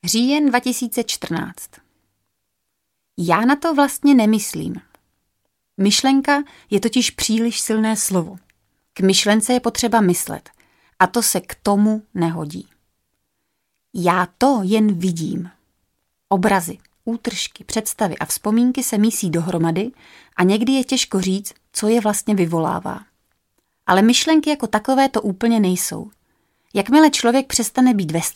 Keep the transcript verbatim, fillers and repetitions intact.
Říjen dva tisíce čtrnáct. Já na to vlastně nemyslím. Myšlenka je totiž příliš silné slovo. K myšlence je potřeba myslet a to se k tomu nehodí. Já to jen vidím. Obrazy, útržky, představy a vzpomínky se mísí dohromady a někdy je těžko říct, co je vlastně vyvolává. Ale myšlenky jako takové to úplně nejsou. Jakmile člověk přestane být ve